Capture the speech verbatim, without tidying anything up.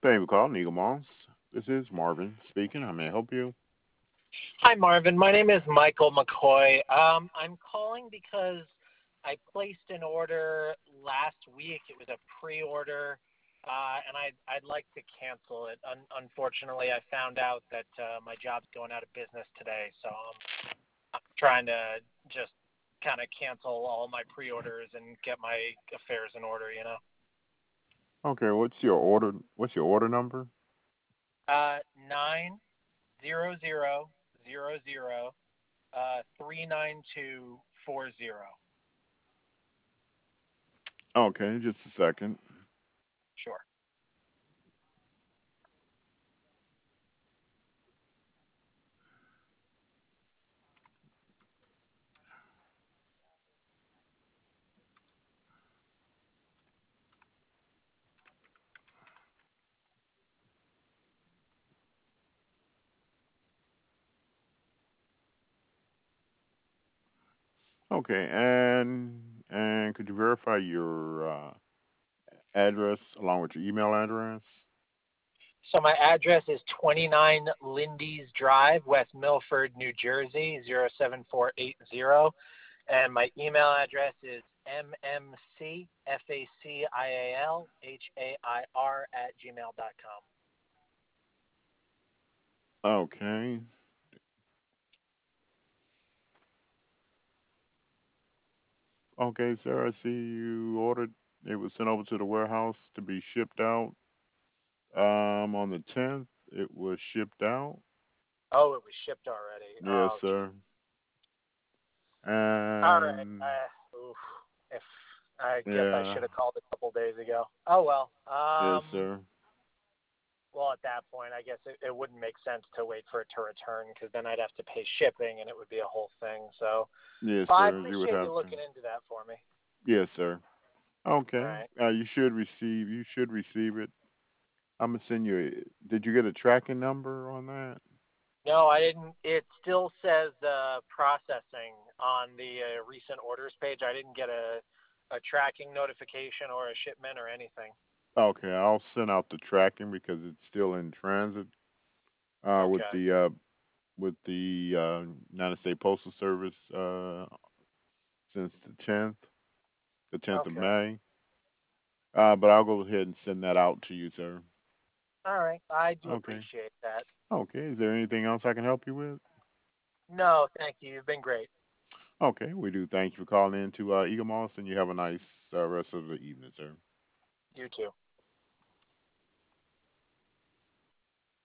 Thank you for calling Eagle Moss. This is Marvin speaking. How may I help you? Hi, Marvin. My name is Michael McCoy. Um, I'm calling because I placed an order last week. It was a pre-order, uh, and I'd, I'd like to cancel it. Un- unfortunately, I found out that uh, my job's going out of business today, so I'm, I'm trying to just kind of cancel all my pre-orders and get my affairs in order, you know. Okay, what's your order? What's your order number? Uh, nine zero zero zero zero uh, three nine two four zero. Okay, just a second. Sure. Okay, and and could you verify your uh, address along with your email address? So my address is twenty-nine Lindy's Drive, West Milford, New Jersey, zero seven four eight zero. And my email address is mmcfacial, H-A-I-R, at gmail dot com. Okay. Okay, sir. I see you ordered. It was sent over to the warehouse to be shipped out. Um, on the tenth, it was shipped out. Oh, it was shipped already. Yes, Oh, sir. all right. And Uh, oof. If I guess I yeah, should have called a couple days ago. Oh well. yes, Um, sir. Well, at that point, I guess it, it wouldn't make sense to wait for it to return because then I'd have to pay shipping and it would be a whole thing. So, Yes, well, I sir. You would appreciate you have to. looking into that for me. Yes, sir. All Okay. right. Uh, you should receive. You should receive it. I'm gonna send you. A, did you get a tracking number on that? No, I didn't. It still says uh, processing on the uh, recent orders page. I didn't get a, a tracking notification or a shipment or anything. Okay, I'll send out the tracking because it's still in transit. Uh, with Okay. the uh, with the uh, United States Postal Service uh, since the tenth, the tenth of Okay. May. Uh, but I'll go ahead and send that out to you, sir. All right. I do Okay. appreciate that. Okay. Is there anything else I can help you with? No, thank you. You've been great. Okay, we do. Thank you for calling in to uh, Eagle Moss, and you have a nice uh, rest of the evening, sir. You too.